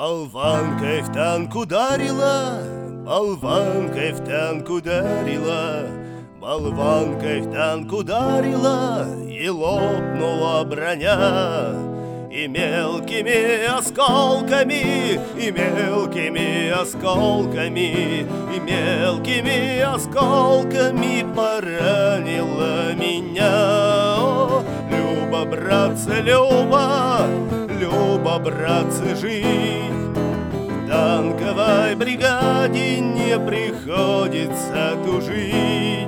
Болванкой в танк ударила, болванкой в танк ударила, болванкой в танк ударила, и лопнула броня. И мелкими осколками, и мелкими осколками, и мелкими осколками поранила меня. О, Люба, братцы, Люба, Люба, братцы, жить в танковой бригаде не приходится тужить.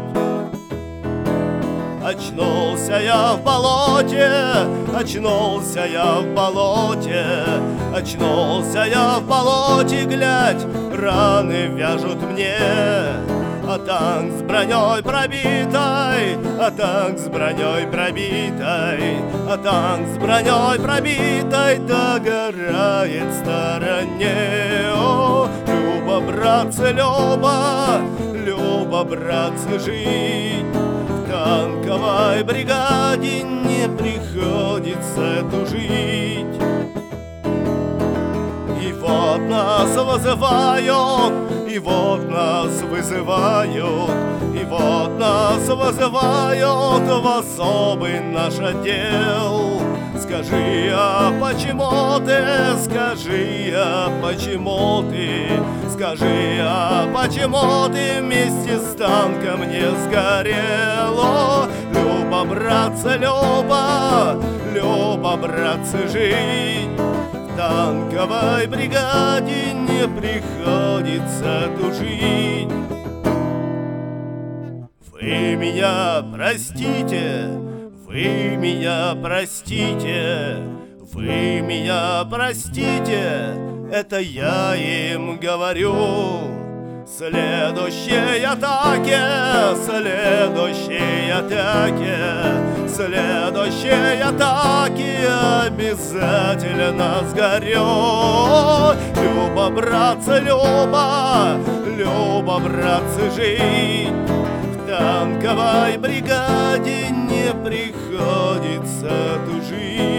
Очнулся я в болоте, очнулся я в болоте, очнулся я в болоте, глядь, раны вяжут мне. А танк с броней пробитой, а танк с броней пробитой, а танк с броней пробитой догорает в стороне. О, Люба, братцы, Люба, Люба, братцы, жить в танковой бригаде не приходится тужить. И вот нас вызывают, и вот нас вызывают, и вот нас вызывают в особый наш отдел. Скажи, а почему ты, скажи, а почему ты, скажи, а почему ты вместе с танком не сгорел? О, Люба, братцы, Люба, Люба, братцы, жить в танковой бригаде не приходится тужить. Вы меня простите, вы меня простите, вы меня простите, это я им говорю. Следующей атаке, следующей атаке, следующей атаке обязательно сгорю. Люба, братцы, Люба, Люба, братцы, жить в танковой бригаде не приходится тужить.